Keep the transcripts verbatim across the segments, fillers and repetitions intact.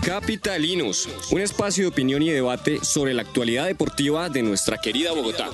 Capitalinos, un espacio de opinión y debate sobre la actualidad deportiva de nuestra querida Bogotá.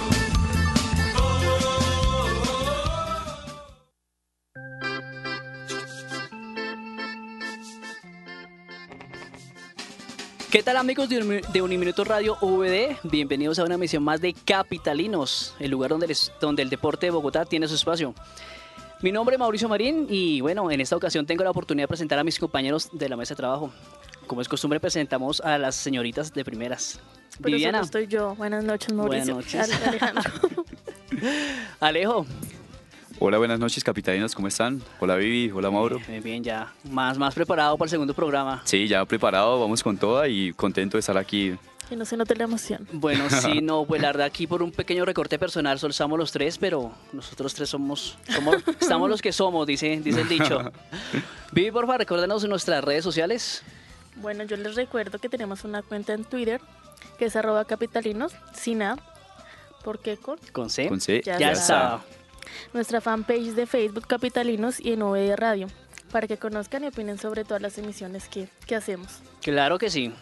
¿Qué tal, amigos de Uniminuto Radio V D? Bienvenidos a una emisión más de Capitalinos, el lugar donde, les, donde el deporte de Bogotá tiene su espacio. Mi nombre es Mauricio Marín y bueno, en esta ocasión tengo la oportunidad de presentar a mis compañeros de la mesa de trabajo. Como es costumbre, presentamos a las señoritas de primeras. Por Viviana. Eso no estoy yo. Buenas noches, Mauricio. Buenas noches. Alejandro. Alejo. Hola, buenas noches, capitalinos, ¿cómo están? Hola, Vivi, hola, Mauro. Bien, bien, ya más, más preparado para el segundo programa. Sí, ya preparado, vamos con toda y contento de estar aquí. Que no se note la emoción. Bueno, sí, no, pues la verdad aquí por un pequeño recorte personal solo estamos los tres, pero nosotros tres somos, somos estamos los que somos, dice, dice el dicho. Vivi, porfa, recuérdanos en nuestras redes sociales. Bueno, yo les recuerdo que tenemos una cuenta en Twitter que es arroba capitalinos, sin A, ¿por qué con? Con C. Con C. Ya, Ya está. está. Nuestra fanpage de Facebook Capitalinos y en V D Radio, para que conozcan y opinen sobre todas las emisiones que, que hacemos. Claro que sí.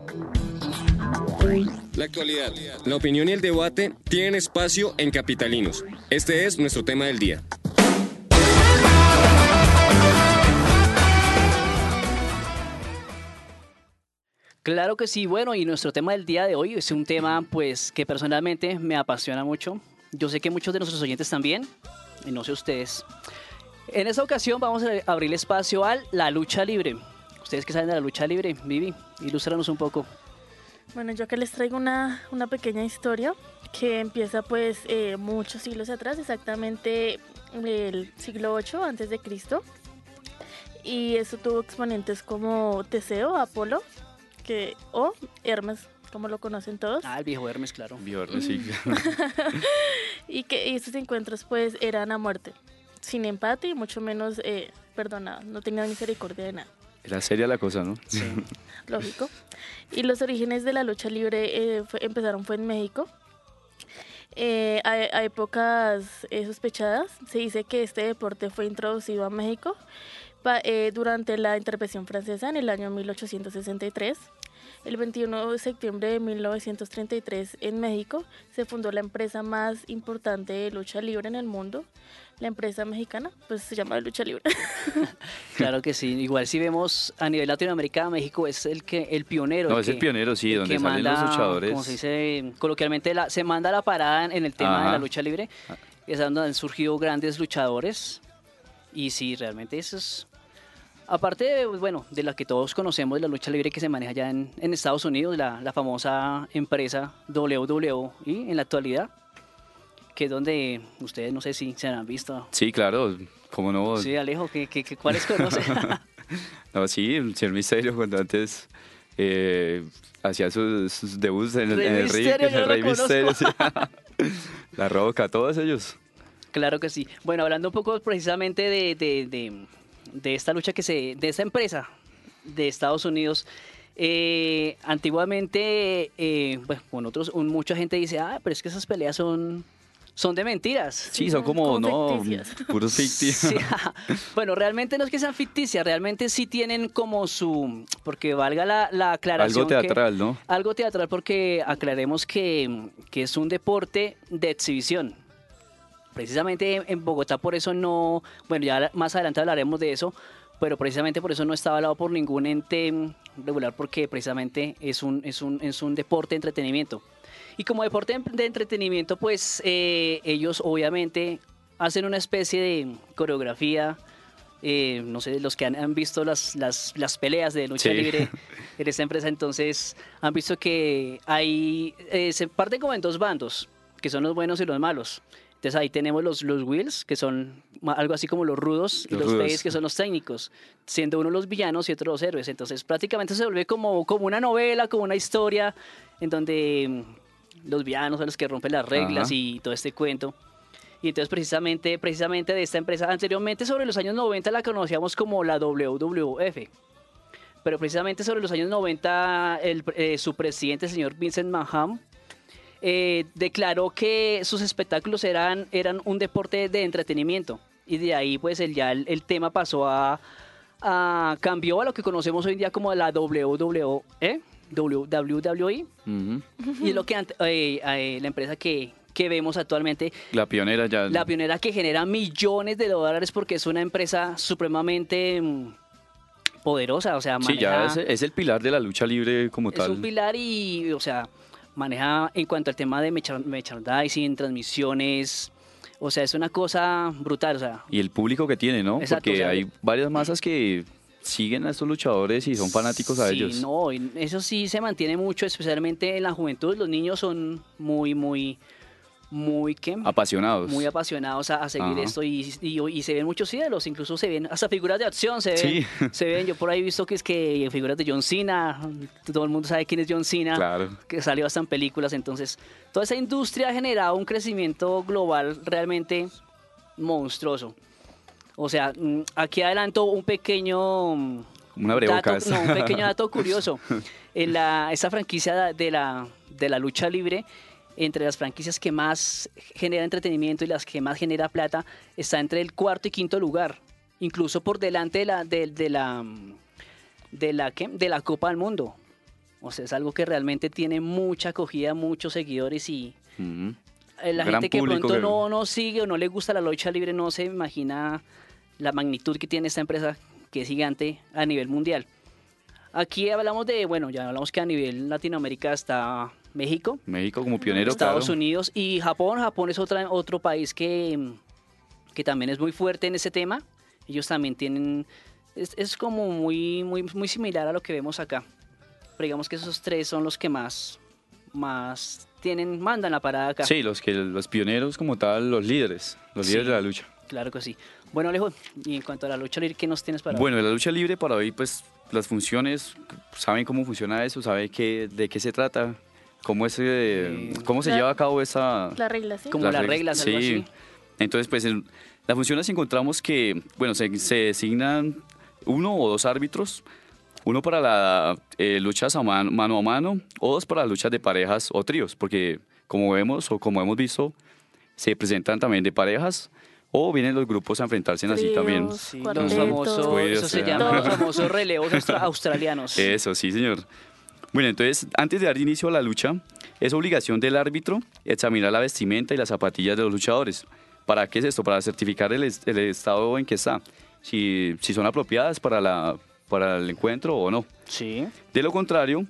La actualidad, la opinión y el debate tienen espacio en Capitalinos. Este es nuestro tema del día. Claro que sí, bueno, y nuestro tema del día de hoy es un tema pues que personalmente me apasiona mucho. Yo sé que muchos de nuestros oyentes también, y no sé ustedes. En esta ocasión vamos a abrir espacio a la lucha libre. Ustedes que saben de la lucha libre, Vivi, ilústranos un poco. Bueno, yo acá les traigo una, una pequeña historia que empieza pues eh, muchos siglos atrás, exactamente el siglo ocho antes de Cristo. Y eso tuvo exponentes como Teseo, Apolo, que, o Hermes, como lo conocen todos. Ah, el viejo Hermes, claro. Viernes, sí. Y que y estos encuentros pues eran a muerte, sin empate y mucho menos eh, perdonado, no tenían misericordia de nada. Era seria la cosa, ¿no? Sí. Lógico. Y los orígenes de la lucha libre eh, fue, empezaron fue en México. Eh, a, a épocas eh, sospechadas, se dice que este deporte fue introducido a México pa, eh, durante la intervención francesa en el año mil ochocientos sesenta y tres. El veintiuno de septiembre de mil novecientos treinta y tres en México se fundó la empresa más importante de lucha libre en el mundo. La empresa mexicana, pues se llama de lucha libre. Claro que sí, igual si vemos a nivel Latinoamérica, México es el que el pionero. No, el es que, el pionero, sí, el donde que salen manda, los luchadores. Como se dice coloquialmente, la, se manda la parada en, en el tema Ajá. de la lucha libre. Es donde han surgido grandes luchadores. Y sí, realmente eso es... Aparte, de, bueno, de la que todos conocemos, de la lucha libre que se maneja ya en, en Estados Unidos, la, la famosa empresa W W E en la actualidad, que es donde ustedes no sé si se han visto. Sí, claro, cómo no. Sí, Alejo, ¿qué, qué, qué, ¿cuáles conoce? No, sí, el señor Misterio cuando antes eh, hacía sus, sus debuts en, Rey en el ring, Misterio, yo el no Rey lo Misterio, sí. La Roca, todos ellos. Claro que sí. Bueno, hablando un poco precisamente de, de, de, de esta lucha que se, de esta empresa de Estados Unidos, eh, antiguamente, eh, bueno, con otros, un, mucha gente dice, ah, pero es que esas peleas son, son de mentiras. Sí, son como, como no, ficticias. puros ficticios. Sí, bueno, realmente no es que sean ficticias, realmente sí tienen como su, porque valga la, la aclaración. Algo teatral, que, ¿no? Algo teatral porque aclaremos que, que es un deporte de exhibición. Precisamente en Bogotá por eso no, bueno, ya más adelante hablaremos de eso, pero precisamente por eso no está avalado por ningún ente regular porque precisamente es un, es un, es un deporte de entretenimiento. Y como deporte de entretenimiento, pues eh, ellos obviamente hacen una especie de coreografía, eh, no sé, los que han, han visto las, las, las peleas de lucha Sí. libre en esta empresa, entonces han visto que hay, eh, se parten como en dos bandos, que son los buenos y los malos. Entonces ahí tenemos los, los wheels, que son ma- algo así como los rudos, y Los los rudos. face, que son los técnicos, siendo uno los villanos y otro los héroes. Entonces prácticamente se vuelve como, como una novela, como una historia, en donde mm, los villanos son los que rompen las reglas Ajá. y todo este cuento. Y entonces precisamente, precisamente de esta empresa, anteriormente sobre los años noventa la conocíamos como la W W F. Pero precisamente sobre los años noventa el, eh, su presidente, el señor Vincent McMahon, eh, declaró que sus espectáculos eran, eran un deporte de entretenimiento y de ahí pues el, ya el, el tema pasó a, ah, cambió a lo que conocemos hoy en día como la W W E, W W E, Ujú. y es lo que ante- eh, eh, la empresa que, que vemos actualmente, La pionera ya. la pionera que genera millones de dólares porque es una empresa supremamente mm, poderosa, o sea, Sí, ya maneja, es, es el pilar de la lucha libre como es tal. un pilar y, o sea, maneja en cuanto al tema de mercha- merchandising, transmisiones, o sea, es una cosa brutal, o sea, Y el público que tiene, ¿no? Exacto, Porque o sea, hay varias masas que siguen a estos luchadores y son fanáticos a sí, ellos. no, y eso sí se mantiene mucho, especialmente en la juventud, los niños son muy, muy, muy, ¿qué? Apasionados. Muy apasionados a, a seguir Ajá. esto y, y, y se ven muchos ídolos, incluso se ven hasta figuras de acción, se ven, Sí. se ven, yo por ahí he visto que es que figuras de John Cena, todo el mundo sabe quién es John Cena, Claro. que salió hasta en películas, entonces toda esa industria ha generado un crecimiento global realmente monstruoso. O sea, mm, aquí adelanto un pequeño mm, Una abrebocas. dato, no, un pequeño dato curioso. En la, esta franquicia de la, de la lucha libre, entre las franquicias que más genera entretenimiento y las que más genera plata, está entre el cuarto y quinto lugar, incluso por delante de la, de, de la, de la, ¿qué? De la Copa del Mundo. O sea, es algo que realmente tiene mucha acogida, muchos seguidores y Ujú. eh, la Gran gente que de público pronto que- no, no sigue o no le gusta la lucha libre no se imagina la magnitud que tiene esta empresa que es gigante a nivel mundial. Aquí hablamos de, bueno, ya hablamos que a nivel Latinoamérica está México, México como pionero, Estados claro. Unidos y Japón. Japón es otra, otro país que, que también es muy fuerte en ese tema. Ellos también tienen, es, es como muy, muy, muy similar a lo que vemos acá. Pero digamos que esos tres son los que más, más tienen, mandan la parada acá. Sí, los que los pioneros como tal, los líderes, los Sí. líderes de la lucha. Claro que sí. Bueno, Alejo, y en cuanto a la lucha libre, ¿qué nos tienes para Bueno, en la lucha libre para hoy, pues las funciones, saben cómo funciona eso, saben qué, de qué se trata, cómo es, eh, Eh, cómo se la- lleva a cabo esa. La regla, ¿sí? Como las reglas, algo sí. así. Entonces, pues en las funciones encontramos que, bueno, se, se designan uno o dos árbitros, uno para la eh, luchas a man- mano a mano o dos para luchas de parejas o tríos, porque como vemos o como hemos visto, se presentan también de parejas o vienen los grupos a enfrentarse en así Tríos, también. Sí, los cuartetos. famosos, Puede eso se ser. llama los Todo. famosos relevos austra- australianos. Eso, sí, señor. Bueno, entonces, antes de dar inicio a la lucha, es obligación del árbitro examinar la vestimenta y las zapatillas de los luchadores. ¿Para qué es esto? Para certificar el, es- el estado en que está. Si, si son apropiadas para, la, para el encuentro o no. Sí. De lo contrario,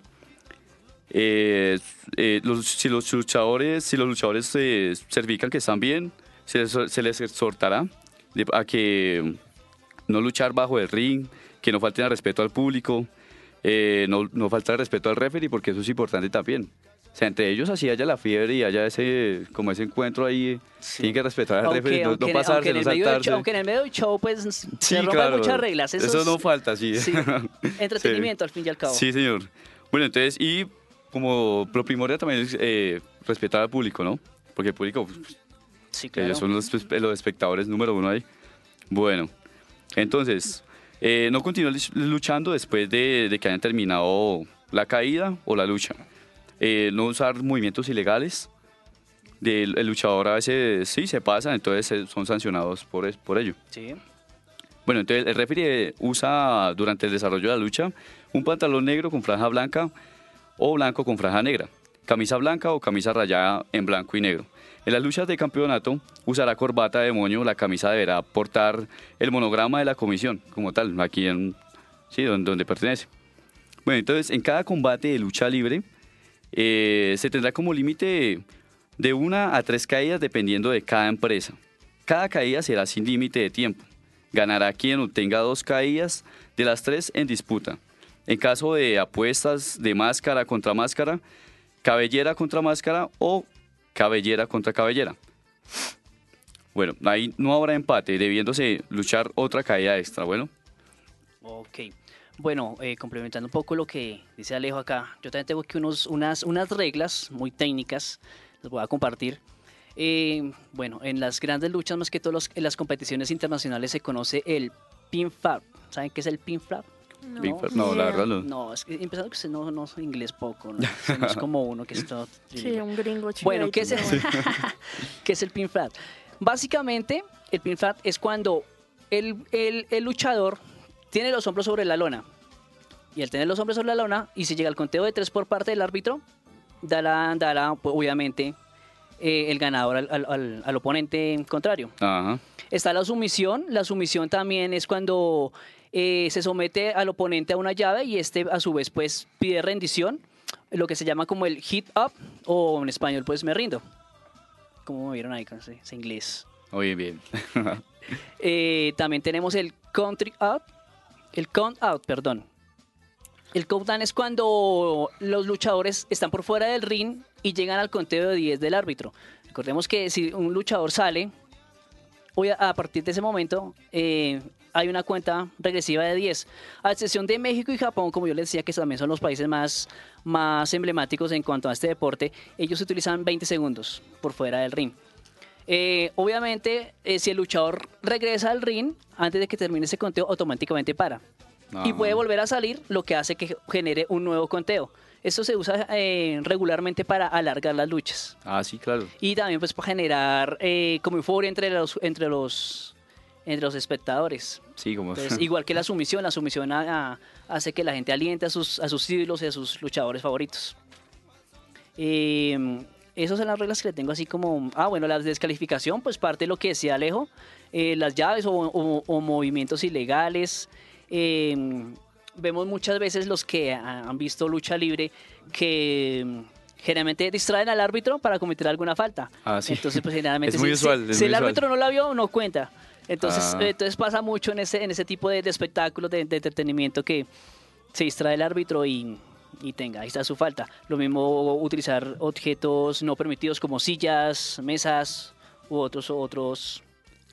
eh, eh, los- si los luchadores, si los luchadores eh, certifican que están bien, se les, se les exhortará de- a que no luchar bajo el ring, que no falten al respeto al público, eh, no, no faltar al respeto al referee, porque eso es importante también. O sea, entre ellos así haya la fiebre y haya ese, como ese encuentro ahí, tienen que respetar al Aunque, referee, no, aunque no en- aunque pasarse, en no el medio del saltarse. show, aunque en el medio del show, pues se Sí, rompen claro. muchas reglas. Eso, Eso es- no falta, sí. Sí. Entretenimiento, al fin y al cabo. Sí, señor. Bueno, entonces, y como lo primordial también es eh, respetar al público, ¿no? Porque el público, pues, Sí, claro. ellos son los, los espectadores número uno ahí. Bueno, entonces, eh, no continúen luchando después de, de que hayan terminado la caída o la lucha. Eh, no usar movimientos ilegales. Del- el luchador a veces sí se pasa, entonces eh, son sancionados por, es- por ello. Sí. Bueno, entonces el referee usa durante el desarrollo de la lucha un pantalón negro con franja blanca o blanco con franja negra, camisa blanca o camisa rayada en blanco y negro. En las luchas de campeonato usará corbata de moño, la camisa deberá portar el monograma de la comisión, como tal, aquí en, sí, donde, donde pertenece. Bueno, entonces en cada combate de lucha libre eh, se tendrá como límite de una a tres caídas dependiendo de cada empresa. Cada caída será sin límite de tiempo. Ganará quien obtenga dos caídas de las tres en disputa. En caso de apuestas de máscara contra máscara, cabellera contra máscara o cabellera contra cabellera. Bueno, ahí no habrá empate, debiéndose luchar otra caída extra. Bueno, Ok. Bueno, eh, complementando un poco lo que dice Alejo acá, yo también tengo aquí unos, unas, unas reglas muy técnicas, las voy a compartir. Eh, bueno, en las grandes luchas, más que todo los- en las competiciones internacionales, se conoce el pin flap. ¿Saben qué es el pin flap? No, Big Fat- no, ni la idea. verdad no. No, es que empezando que usted no, no es inglés poco, ¿no? Usted no es como uno que está... Sí, un gringo chido. Bueno, ahí, ¿qué es, el, pero bueno. ¿qué es el pin flat? Básicamente, el pin flat es cuando el, el- el luchador tiene los hombros sobre la lona. Y al tener los hombros sobre la lona, y si llega al conteo de tres por parte del árbitro, dará, dará pues, obviamente, eh, el ganador al, al, al, al oponente contrario. Ajá. Está la sumisión. La sumisión también es cuando eh, se somete al oponente a una llave y este, a su vez, pues pide rendición, lo que se llama como el hit up, o en español, pues me rindo. Como me vieron ahí con ese, ese inglés. Oye, bien. Eh, también tenemos el country out, el count out, perdón. El count down es cuando los luchadores están por fuera del ring y llegan al conteo de diez del árbitro. Recordemos que si un luchador sale, hoy a, a partir de ese momento eh, hay una cuenta regresiva de diez. A excepción de México y Japón, como yo les decía, que también son los países más, más emblemáticos en cuanto a este deporte, ellos utilizan veinte segundos por fuera del ring. Eh, obviamente, eh, si el luchador regresa al ring, antes de que termine ese conteo, automáticamente para. Ajá. Y puede volver a salir, lo que hace que genere un nuevo conteo. Esto se usa eh, regularmente para alargar las luchas. Ah, sí, claro. Y también pues para generar eh, como euforia entre los, entre los, entre los espectadores. Sí, como... Entonces, igual que la sumisión, la sumisión a- a- hace que la gente aliente a sus, a sus ídolos y a sus luchadores favoritos. Eh, esas son las reglas que le tengo así como... Ah, bueno, la descalificación, pues parte de lo que decía Alejo. Eh, las llaves o, o- o movimientos ilegales. Eh, vemos muchas veces los que ha- han visto lucha libre que mm, generalmente distraen al árbitro para cometer alguna falta. Ah, sí. Entonces, pues generalmente Es muy si, usual, si- es si muy el usual. árbitro no la vio, no cuenta. Entonces, Ah. eh, entonces pasa mucho en ese, en ese tipo de, de espectáculos de, de entretenimiento que se distrae el árbitro y, y tenga, ahí está su falta. Lo mismo utilizar objetos no permitidos como sillas, mesas u otros otros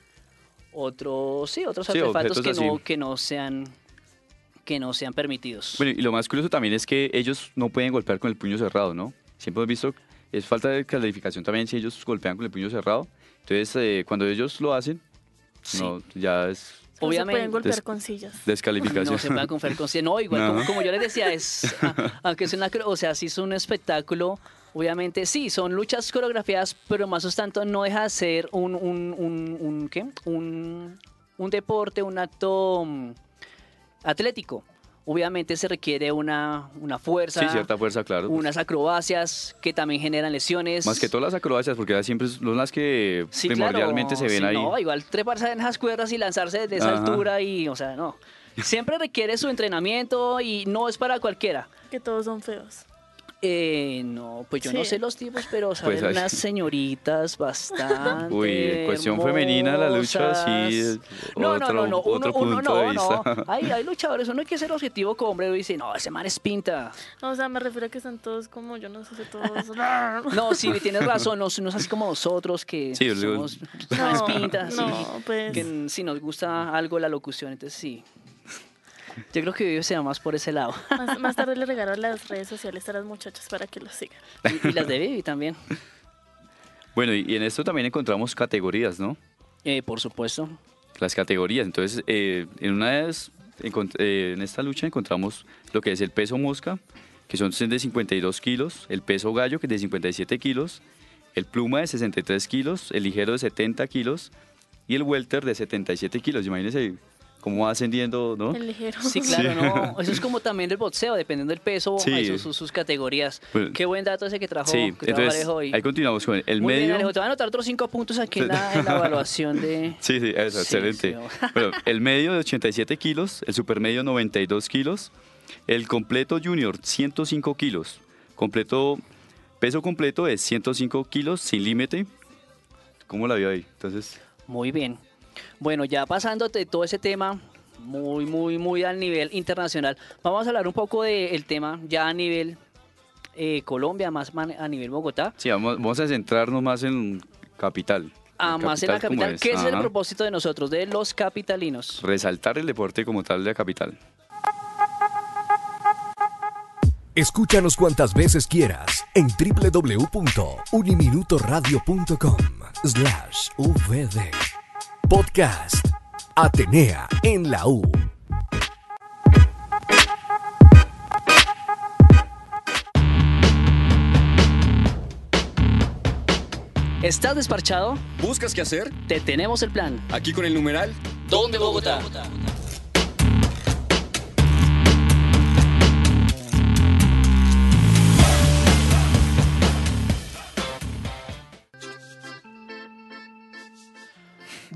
otros sí, otros Sí, artefactos objetos que no así. que no sean que no sean permitidos. Bueno, y lo más curioso también es que ellos no pueden golpear con el puño cerrado, ¿no? Siempre hemos visto, es falta de calificación también si ellos golpean con el puño cerrado. Entonces, eh, cuando ellos lo hacen, Sí. no, ya es No se Obviamente. pueden golpear Des- con sillas. descalificación. No se pueden confiar con cien. No, igual No. Como, como yo les decía, es a- aunque es una, o sea, sí es un espectáculo. Obviamente sí, son luchas coreografiadas, pero más o tanto no deja de ser un un, un, un ¿qué? Un, un deporte, un acto mm, atlético. Obviamente se requiere una, una fuerza, Sí, cierta fuerza, claro. unas acrobacias que también generan lesiones. Más que todas las acrobacias, porque ya siempre son las que Sí, primordialmente claro, se ven sí, ahí. No, igual treparse en esas cuerdas y lanzarse desde esa Ajá. altura y, o sea, no. Siempre requiere su entrenamiento y no es para cualquiera. Que todos son feos. Eh, no, pues yo no Sí. sé los tipos, pero salen hay- unas señoritas bastante Uy, en cuestión femenina la lucha sí es hermosas. No, no, otro- no, no, uno, otro uno punto no, de no. vista. Hay, hay luchadores, uno hay que ser objetivo como hombre y dice, no, ese man es pinta. No, o sea, me refiero a que están todos como, yo no sé si todos... No, sí, tienes razón, no, no es así como nosotros que Sí, yo digo- somos más pintas, sí. no, pues... Que si nos gusta algo la locución, entonces sí. Yo creo que Vive se va más por ese lado. Más, más tarde le regalo las redes sociales a las muchachas para que los sigan. Y, y las de Vivi también. Bueno, y, y en esto también encontramos categorías, ¿no? Eh, por supuesto. Las categorías. Entonces, eh, en una de esas, encont- eh, en esta lucha encontramos lo que es el peso mosca, que son de cincuenta y dos kilos, el peso gallo, que es de cincuenta y siete kilos, el pluma de sesenta y tres kilos, el ligero de setenta kilos y el welter de setenta y siete kilos. Imagínense cómo va ascendiendo, ¿no? El ligero. Sí, claro, no. Eso es como también el boxeo, dependiendo del peso, Sí. hay sus, sus- sus categorías. Bueno, Qué buen dato ese que trajo, Sí, que trajo entonces Alejo. Y... ahí continuamos con el Muy bien, medio. Alejo. Te van a anotar otros cinco puntos aquí en la, en la evaluación de... Sí, sí, eso, Sí, excelente. sí. Bueno, el medio de ochenta y siete kilos, el supermedio noventa y dos kilos, el completo junior ciento cinco kilos, completo, peso completo es ciento cinco kilos sin límite. ¿Cómo la vio ahí? Entonces, Muy bien. Bueno, ya pasando de todo ese tema, muy, muy, muy al nivel internacional, vamos a hablar un poco del tema ya a nivel eh, Colombia, más man- a nivel Bogotá. sí, vamos, vamos a centrarnos más en capital. Ah, más en la ¿cómo capital. ¿Qué es el Ajá. propósito de nosotros, de los capitalinos? Resaltar el deporte como tal de la capital. Escúchanos cuantas veces quieras en w w w punto uniminutoradio punto com slash v d. Podcast Atenea en la U. ¿Estás desparchado? ¿Buscas qué hacer? Te tenemos el plan. Aquí con el numeral ¿Dónde Bogotá?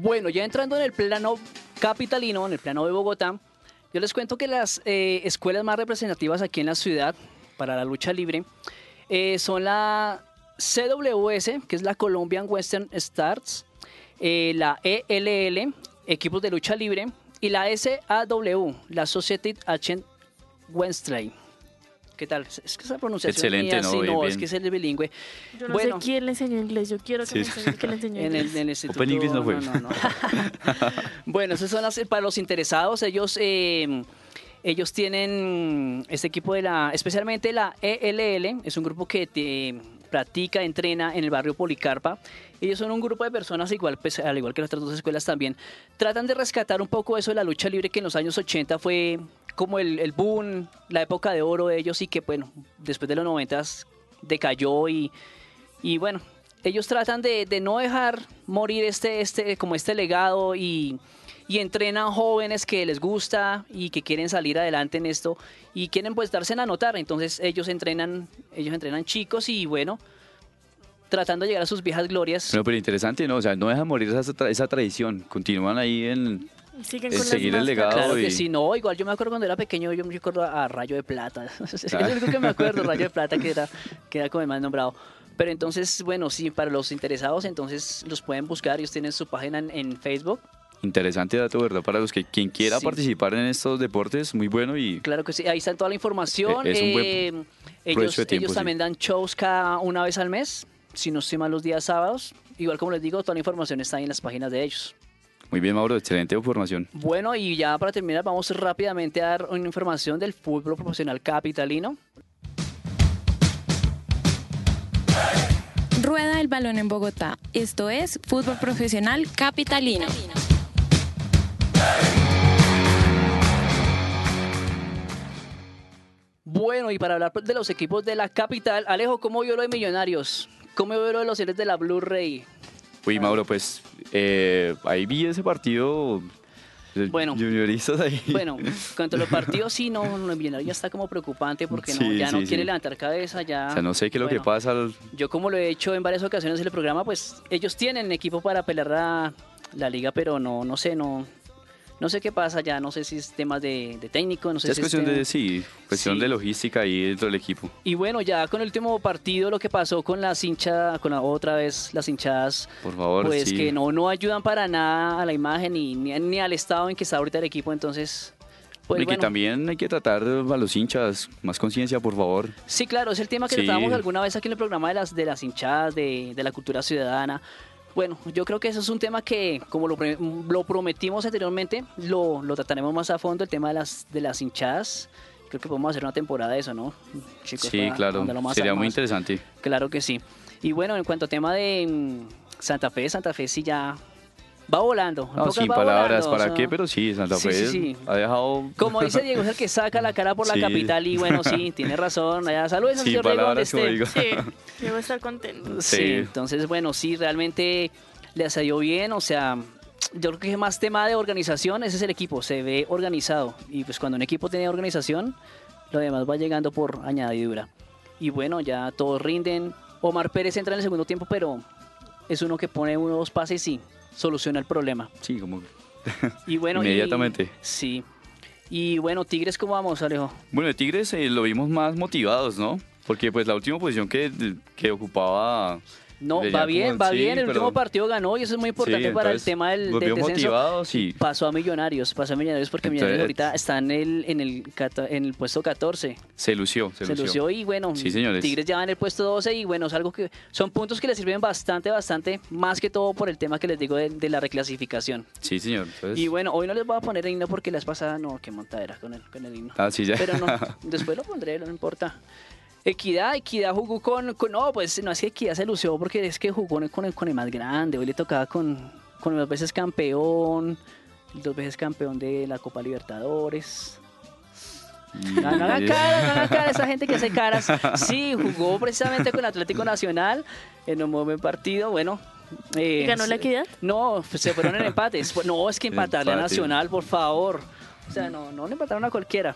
Bueno, ya entrando en el plano capitalino, en el plano de Bogotá, yo les cuento que las eh, escuelas más representativas aquí en la ciudad para la lucha libre eh, son la C W S, que es la Colombian Western Stars, eh, la E L L, equipos de lucha libre, y la S A W, la Society Ancient Wednesday. ¿Qué tal? Es que esa pronunciación Excelente, mía, ¿no? sí, Bien, no, bien. es que es el bilingüe. Yo no Bueno, sé quién le enseñó inglés. Yo quiero que Sí. me enseñe quién le enseñó en inglés. el, en el instituto. Open English no fue. no, no. Bueno, esos son las, para los interesados. Ellos, eh, ellos tienen este equipo de la, especialmente la E L L, es un grupo que te practica, entrena en el barrio Policarpa. Ellos son un grupo de personas, igual, pues, al igual que las otras dos escuelas también, tratan de rescatar un poco eso de la lucha libre que en los años ochenta fue como el, el boom, la época de oro de ellos y que, bueno, después de los noventas decayó y, y bueno, ellos tratan de, de no dejar morir este, este, como este legado y, y entrenan jóvenes que les gusta y que quieren salir adelante en esto y quieren pues darse a notar. Entonces ellos entrenan, ellos entrenan chicos y bueno, tratando de llegar a sus viejas glorias. Bueno, pero interesante, ¿no? O sea, no dejan morir esa, tra- esa tradición. Continúan ahí en... Y siguen Es con seguir las el legado. máscaras. Claro que y- sí, no, igual yo me acuerdo cuando era pequeño, yo me acuerdo a Rayo de Plata, es lo único que me acuerdo, Rayo de Plata que era, que era como el más nombrado. Pero entonces, bueno, sí, para los interesados, entonces los pueden buscar, ellos tienen su página en, en Facebook. Interesante dato, ¿verdad? Para los que quien quiera Sí. participar en estos deportes, muy bueno y Claro que sí, ahí está toda la información. Eh, es un buen Eh, ellos provecho de tiempo, ellos sí. también dan shows cada una vez al mes, si no estoy mal los días sábados. Igual como les digo, toda la información está ahí en las páginas de ellos. muy bien, Mauro, excelente información. Bueno, y ya para terminar, vamos rápidamente a dar una información del fútbol profesional capitalino. Rueda el balón en Bogotá. Esto es Fútbol Profesional Capitalino. Bueno, y para hablar de los equipos de la capital, Alejo, ¿cómo vio lo de Millonarios? ¿Cómo vio lo de los seres de la Blu-ray? Uy, Mauro, pues eh, ahí vi ese partido. eh, Bueno. Junioristas ahí. Bueno, cuanto a los partidos, sí, no, no, el Millonario ya está como preocupante porque no, Sí, ya no sí, quiere sí. levantar cabeza, ya... O sea, no sé qué es lo que bueno, pasa. al- Yo como lo he hecho en varias ocasiones en el programa, pues ellos tienen equipo para pelear la, la liga, pero no, no sé, no... No sé qué pasa ya, no sé si es temas de, de técnico, no sé Es si cuestión tema- de, sí, cuestión Sí. de logística ahí dentro del equipo. Y bueno, ya con el último partido, lo que pasó con las hinchas, con la otra vez las hinchadas, Por favor, pues sí. que no, no ayudan para nada a la imagen ni, ni, ni al estado en que está ahorita el equipo, entonces, pues Hombre, que bueno. también hay que tratar a los hinchas, más conciencia, por favor. Sí, claro, es el tema que Sí. tratábamos alguna vez aquí en el programa de las, de las hinchadas, de, de la cultura ciudadana. Bueno, yo creo que eso es un tema que, como lo, pre- lo prometimos anteriormente, lo, lo trataremos más a fondo, el tema de las, de las hinchadas. Creo que podemos hacer una temporada de eso, ¿no? Chicos, Sí, para claro, ahondarlo más- sería muy más. interesante. Claro que sí. Y bueno, en cuanto a tema de mm, Santa Fe, Santa Fe sí ya va volando. En No, pocas sin va palabras, volando, ¿para o sea, qué? Pero sí, Santa sí, Fe sí, sí. ha dejado... Como dice Diego, es el que saca la cara por la Sí. capital y bueno, sí, tiene razón. Allá, saludos al Sin señor Diego donde palabras, como esté. digo. Sí, debo estar contento. Sí, Sí. entonces bueno, sí, realmente le ha salido bien, o sea, yo creo que es más tema de organización, ese es el equipo, se ve organizado y pues cuando un equipo tiene organización, lo demás va llegando por añadidura. Y bueno, ya todos rinden, Omar Pérez entra en el segundo tiempo, pero es uno que pone unos pases y soluciona el problema. Sí, como... Y bueno, y- Inmediatamente. sí. Y bueno, Tigres, ¿cómo vamos, Alejo? Bueno, de Tigres eh, lo vimos más motivados, ¿no? Porque pues la última posición que, que ocupaba... No, veía va bien, como- va sí, bien. El pero- último partido ganó y eso es muy importante Sí, para el entonces, tema del, los del vio descenso. motivados y- Pasó a Millonarios, pasó a Millonarios porque Entonces- Millonarios ahorita está en el, en el, cata- en el puesto catorce. Se lució, se, Se lució y bueno, Sí, señores. Tigres ya va en el puesto doce y bueno, es algo que son puntos que les sirven bastante, bastante, más que todo por el tema que les digo de, de la reclasificación. Sí, señor. Entonces, Y bueno, hoy no les voy a poner el himno porque la vez pasada no, qué montadera con el, con el himno. Ah, sí, ya. Pero no, después lo pondré, no importa. Equidad, Equidad jugó con, con- no, pues no es que Equidad se lució porque es que jugó con el, con el más grande, hoy le tocaba con, con dos veces campeón, dos veces campeón de la Copa Libertadores. No, no hagan caras, no hagan caras, esa gente que hace caras. Sí, jugó precisamente con Atlético Nacional en un muy buen partido, bueno. eh, ¿Y ganó la Equidad? No, pues se fueron en empates. No, es que empatarle a Empate. Nacional, por favor. O sea, no, no le empataron a cualquiera.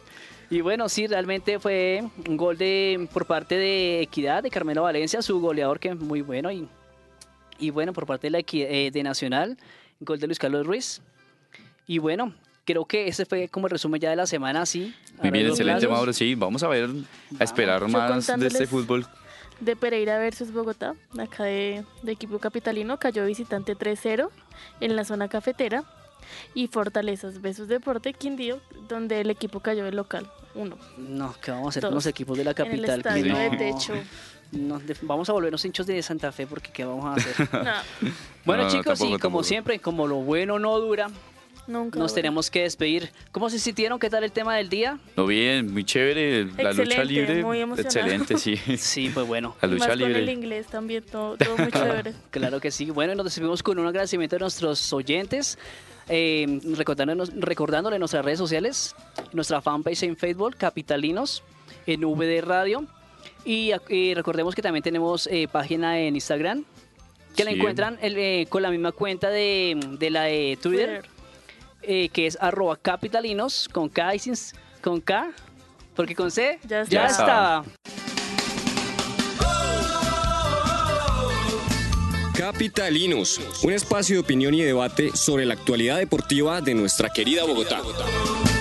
Y bueno, sí, realmente fue un gol de por parte de Equidad, de Carmelo Valencia, su goleador que es muy bueno. Y, y bueno, por parte de, la Equi- eh, de Nacional, gol de Luis Carlos Ruiz. Y bueno, creo que ese fue como el resumen ya de la semana, sí. Muy bien, excelente, Plazos. Mauro. Sí, vamos a ver, a esperar Yo más de este contándoles fútbol. De Pereira versus Bogotá, acá de, de equipo capitalino, cayó visitante tres cero en la zona cafetera. Y Fortalezas versus Deporte Quindío, donde el equipo cayó de local uno. No, ¿qué vamos a hacer con Dos. los equipos de la En el capital? estadio No, de techo. no, de- vamos a volvernos hinchos de Santa Fe porque ¿qué vamos a hacer? No, Bueno, No, no, chicos, tampoco, y como tampoco. siempre, como lo bueno no dura, nunca. nos dura. tenemos que despedir. ¿Cómo se sintieron? ¿Qué tal el tema del día? No, bien, muy chévere. La lucha Excelente, libre. muy emocionado. Excelente, sí. Sí, pues bueno. La Y más lucha con el libre. inglés también, todo, todo muy chévere. Claro que sí. Bueno, y nos despedimos con un agradecimiento a nuestros oyentes, eh, recordándonos, recordándole nuestras redes sociales, nuestra fanpage en Facebook, Capitalinos, en V D Radio. Y, y recordemos que también tenemos eh, página en Instagram, que la Sí. encuentran el, eh, con la misma cuenta de, de la de Twitter, eh, que es arroba capitalinos, con K y sin, con K, porque con C Ya ya está. estaba. Capitalinos, un espacio de opinión y debate sobre la actualidad deportiva de nuestra querida Bogotá.